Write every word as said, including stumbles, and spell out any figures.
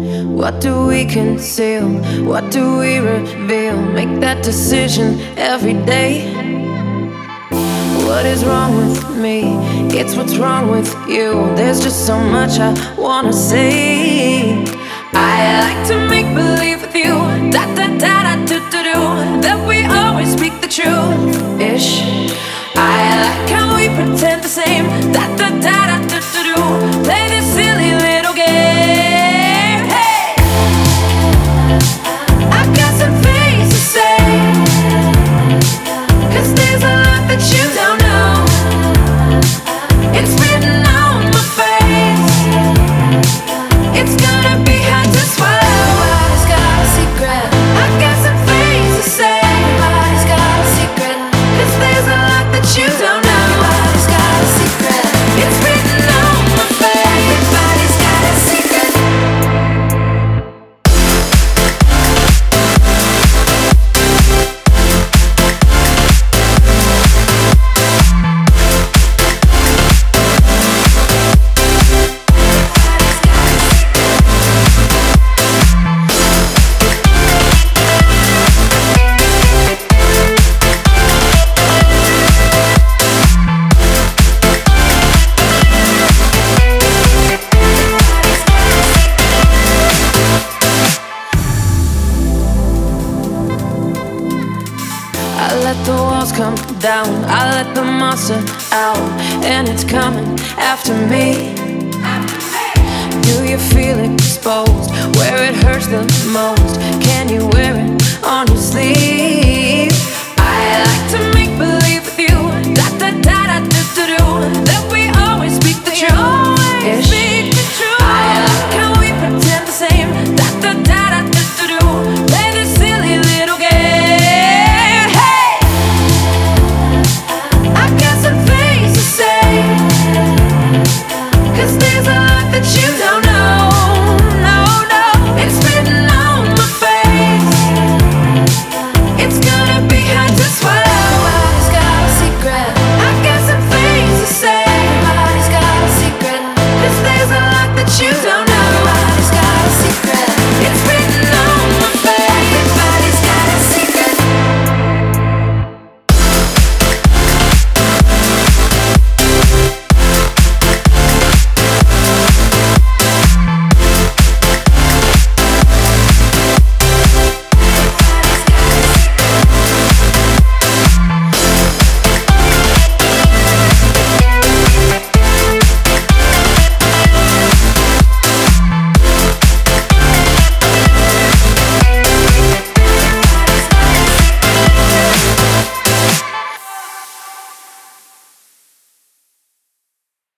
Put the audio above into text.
What do we conceal? What do we reveal? Make that decision every day. What is wrong with me? It's what's wrong with you. There's just so much I wanna say. I like to make believe with you, da da da da do do do, that we always speak the truth ish. I like how we pretend the same, da da da da do do do, play this silly little game. Hey, I got some things to say, 'cause there's a lot that you don't know. It's written on my face. It's gonna be hard to swallow. Everybody's got a secret. I got some things to say. Everybody's got a secret, 'cause there's a lot that you don't know. Everybody's got a secret. It's written on my face. Everybody's got a secret. I let the walls come down, I let the monster out, and it's coming after me. Do you feel exposed where it hurts the most?